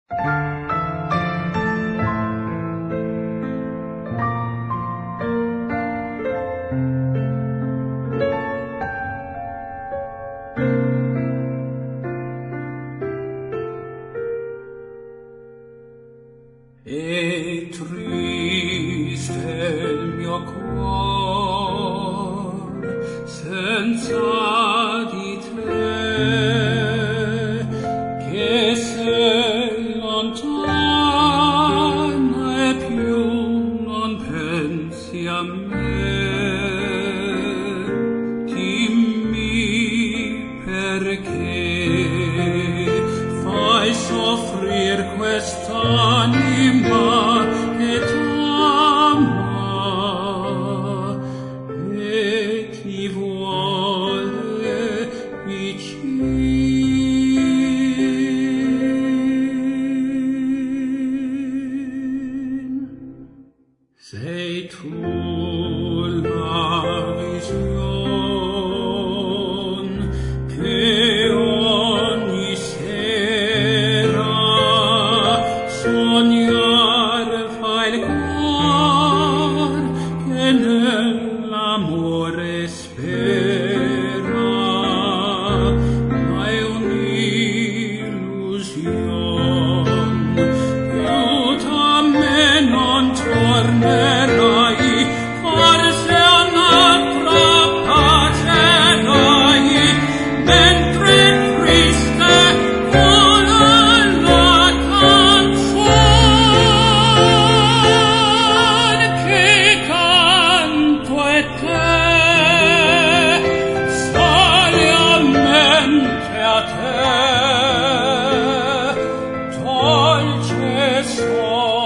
E triste il mio cuor senza di te, che sei lontana e più non pensi a me. Dimmi perché fai soffrir quest'anima che t'ama e ti vuole vicin. Sei tu la vision che ogni sera sognar fa il cor che nell'amore spera, ma è un'illusion. Più da me non tornerai, forse un'altra pacerai, mentre triste vola la canzone che canto e te solemente a te dolce